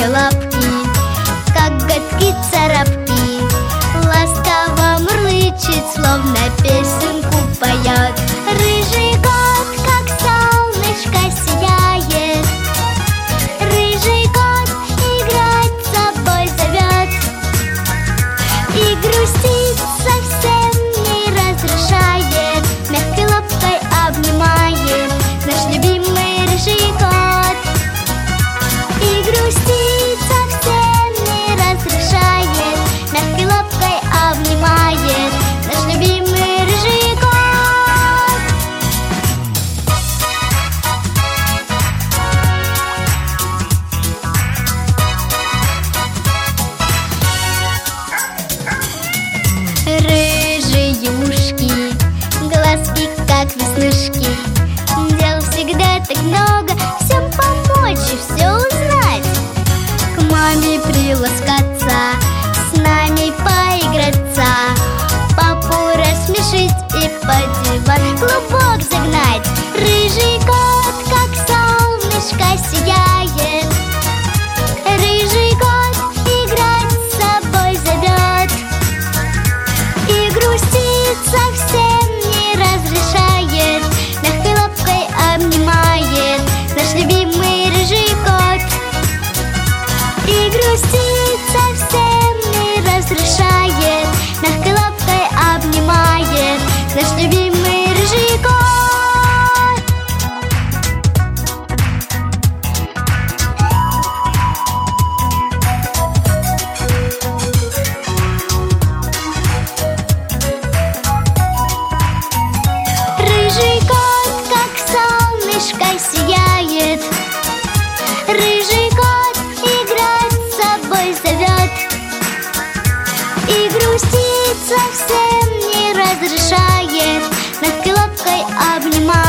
мягкие лапки, коготки царапки, ласково мурлычет, словно песенку поет. Рыжий кот, как солнышко, сияет. Рыжий кот играть с собой зовет. И грустить совсем не разрешает, мягкой лапкой обнимает наш любимый рыжий кот. И грустить совсем не разрешает, мягкой лапкой обнимает наш любимый рыжий кот. Рыжие ушки, глазки как веснушки, дел всегда так много, всем помочь и все узнать. К маме приласкаться, с нами поиграться, папу рассмешить и под диван клубок загнать. Рыжий кот, как солнышко, сияет. Рыжий кот играть с собой зовет. И грустить совсем не разрешает, мягкой лапкой обнимает наш любимый рыжий кот. И грустить совсем не разрешает, мягкой лапкой обнимает наш любимый рыжий кот. Рыжий кот, как солнышко, сияет. Рыжий кот играть с собой зовет. И грустить совсем не разрешает, мягкой лапкой обнимает